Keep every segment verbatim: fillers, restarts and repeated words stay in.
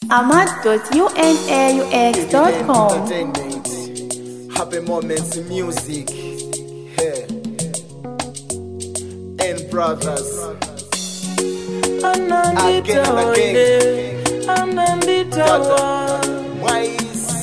ahmad dot unaux dot com. Happy moments in music. Hey. And brothers. Again and again. Wise.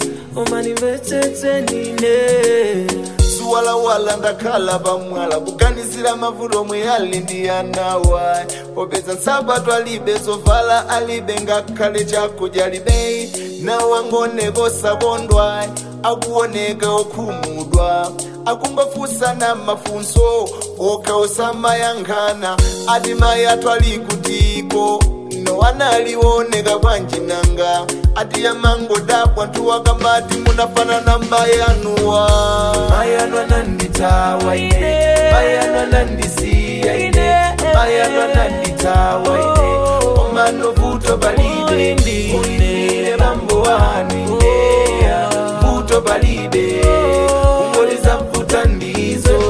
Wala wala ndakhala bamwala buganizira mavulo mweyali ndiyanawa popeza nsabato alibe zovala alibe ngakhale chakudya libe nawa ngoneko sabondwa akuoneka okhumudwa akumbafusa na mafunso okaosama yankhana ati maya twalikutiko no analioneka kwanjinanga ati ya mango dabwa tuwakamati munafanana mbayanuwa mayanwa nanditawa ine mayanwa nandisiya ine mayanwa nanditawa ine omano vuto balide unile mambo wani vuto balide ungoliza mfuta ndizo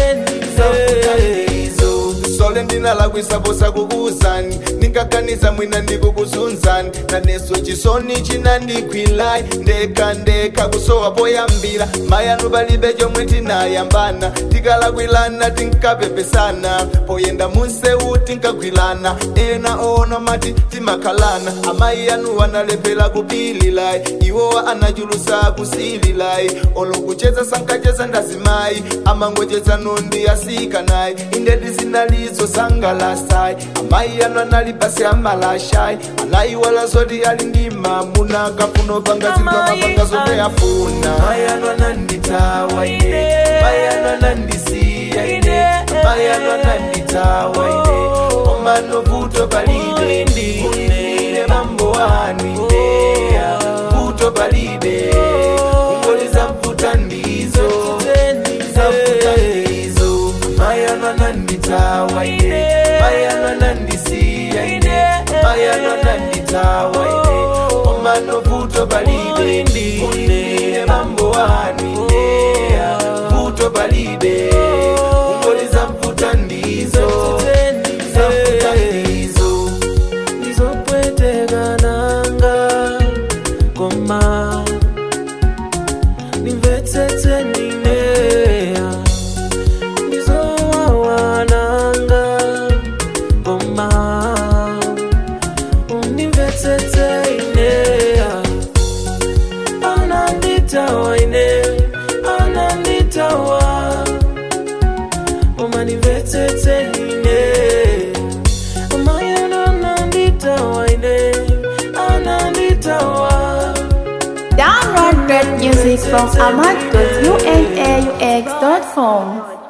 sole ndinalakwisa bosa kukuzani nikakaniza mwina ndikukusunzani naneso chisoni chinandikwilai ndeka ndeka kusowa poyambira mayanu balibe chomwe tinayambana tikalakwilana tinkapepesana poyenda munsewu tinkagwilana ena ona mati timakhalana amayi yanu wanalepela kupililai iwowa anachulusa kusililai olokucheza sankacheza ndazimayi amangocheza nondi asikanai indedi zinalizo sangalasai amayi yanu analipasi amalashai anayi wala zoti alindima muna kapuno panga zingama panga zote yafuna mayanu ananditawa ine mayanu anandisiya ine mayanu ananditawa ine omano vuto balide unile mambo wani vuto balide ungoliza mfuta ndizo mfuta ndizo mayanu ananditawa ine mayanu anandisiya ine mayanu ananditawa ine omano vuto balide unile mambo wani vuto balide ungoliza mfuta ndizo mfuta ndizo nizopwetekananga koma nimvetsetse ninea nizowawananga koma unimvetsetse inea ananditawa ine ananditawa koma nimvetsetse ine amayana ananditawa ine ananditawa. Download great music from ahmad dot unaux dot com.